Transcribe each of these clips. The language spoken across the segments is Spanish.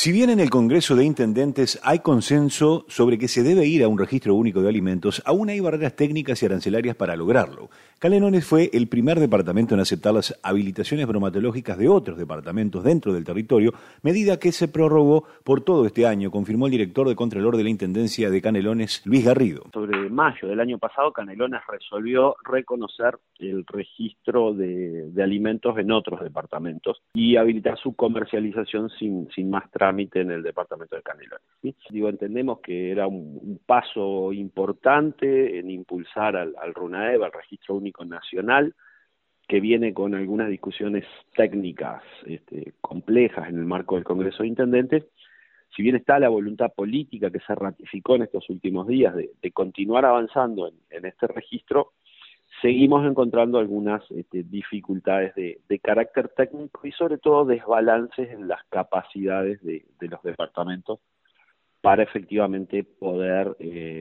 Si bien en el Congreso de Intendentes hay consenso sobre que se debe ir a un registro único de alimentos, aún hay barreras técnicas y arancelarias para lograrlo. Canelones fue el primer departamento en aceptar las habilitaciones bromatológicas de otros departamentos dentro del territorio, medida que se prorrogó por todo este año, confirmó el director de Contralor de la Intendencia de Canelones, Luis Garrido. Sobre mayo del año pasado, Canelones resolvió reconocer el registro de alimentos en otros departamentos y habilitar su comercialización sin más trámite en el departamento de Canelones, ¿sí? Entendemos que era un paso importante en impulsar al RUNAEV, al Registro Único Nacional, que viene con algunas discusiones técnicas complejas en el marco del Congreso de Intendentes. Si bien está la voluntad política que se ratificó en estos últimos días de continuar avanzando en este registro, seguimos encontrando algunas dificultades de carácter técnico y sobre todo desbalances en las capacidades de los departamentos para efectivamente poder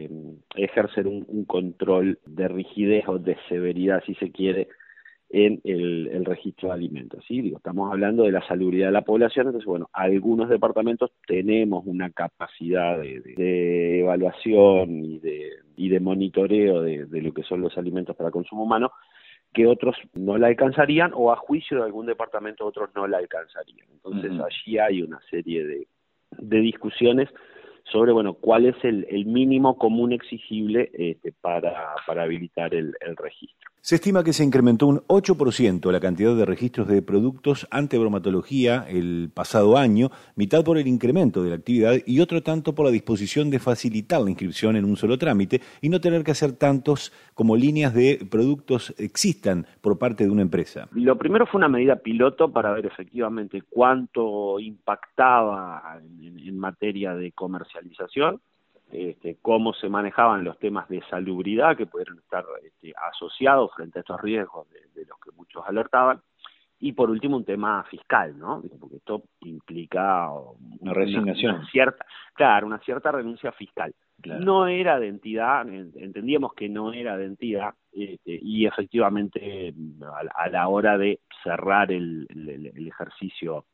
ejercer un control de rigidez o de severidad, si se quiere, en el registro de alimentos, ¿sí? Estamos hablando de la salubridad de la población, entonces, algunos departamentos tenemos una capacidad de evaluación y de monitoreo de lo que son los alimentos para consumo humano, que otros no la alcanzarían, o a juicio de algún departamento otros no la alcanzarían. Entonces, allí hay una serie de discusiones sobre, cuál es el mínimo común exigible para habilitar el registro. Se estima que se incrementó un 8% la cantidad de registros de productos ante bromatología el pasado año, mitad por el incremento de la actividad y otro tanto por la disposición de facilitar la inscripción en un solo trámite y no tener que hacer tantos como líneas de productos existan por parte de una empresa. Lo primero fue una medida piloto para ver efectivamente cuánto impactaba en materia de comercialización, cómo se manejaban los temas de salubridad que pudieron estar asociados frente a estos riesgos de los que muchos alertaban, y por último un tema fiscal, ¿no? Porque esto implica una resignación, una cierta renuncia fiscal. Claro. No era de entidad, entendíamos que no era de entidad, y efectivamente a la hora de cerrar el ejercicio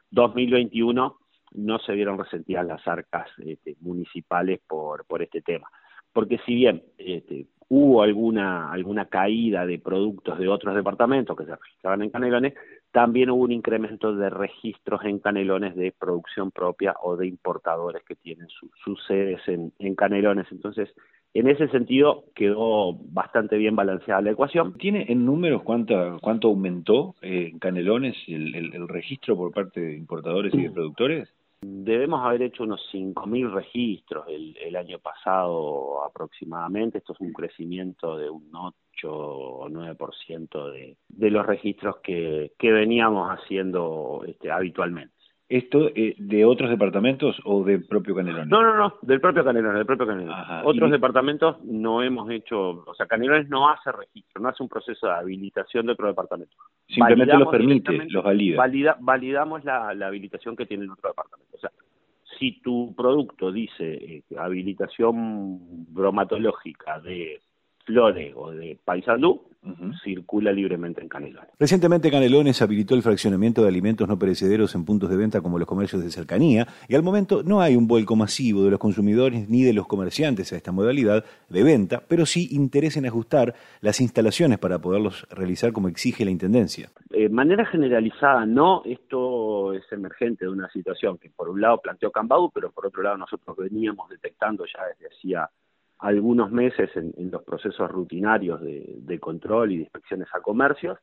2021 no se vieron resentidas las arcas municipales por este tema. Porque si bien hubo alguna caída de productos de otros departamentos que se registraban en Canelones, también hubo un incremento de registros en Canelones de producción propia o de importadores que tienen sus sedes en Canelones. Entonces, en ese sentido quedó bastante bien balanceada la ecuación. ¿Tiene en números cuánto aumentó en Canelones el registro por parte de importadores y de productores? Debemos haber hecho unos 5.000 registros el año pasado aproximadamente. Esto es un crecimiento de un 8 o 9% de los registros que veníamos haciendo habitualmente. ¿Esto de otros departamentos o del propio Canelones? No, del propio Canelones, Ajá. Otros departamentos no hemos hecho, Canelones no hace registro, no hace un proceso de habilitación de otro departamento. Simplemente los permite, los valida. Validamos la habilitación que tiene el otro departamento. O sea, si tu producto dice habilitación bromatológica de Flores o de Paysandú, circula libremente en Canelones. Recientemente Canelones habilitó el fraccionamiento de alimentos no perecederos en puntos de venta como los comercios de cercanía, y al momento no hay un vuelco masivo de los consumidores ni de los comerciantes a esta modalidad de venta, pero sí interés en ajustar las instalaciones para poderlos realizar como exige la Intendencia. De manera generalizada no, esto es emergente de una situación que por un lado planteó Cambau, pero por otro lado nosotros veníamos detectando ya desde hacía algunos meses en los procesos rutinarios de control y de inspecciones a comercios,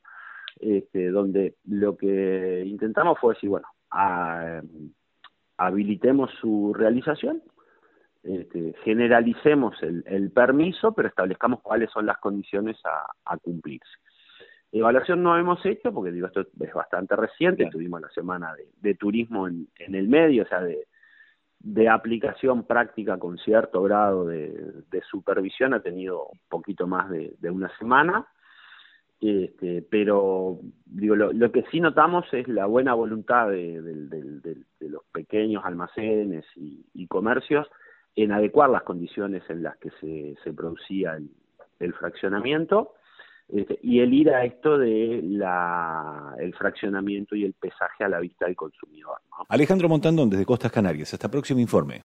donde lo que intentamos fue decir, habilitemos su realización, generalicemos el permiso, pero establezcamos cuáles son las condiciones a cumplirse. Evaluación no hemos hecho, porque esto es bastante reciente, claro. Tuvimos la semana de turismo en el medio, o sea, de aplicación práctica con cierto grado de supervisión ha tenido un poquito más de una semana, pero lo que sí notamos es la buena voluntad de los pequeños almacenes y comercios en adecuar las condiciones en las que se producía el fraccionamiento, y el ir a esto de el fraccionamiento y el pesaje a la vista del consumidor, ¿no? Alejandro Montandón, desde Costas Canarias. Hasta próximo informe.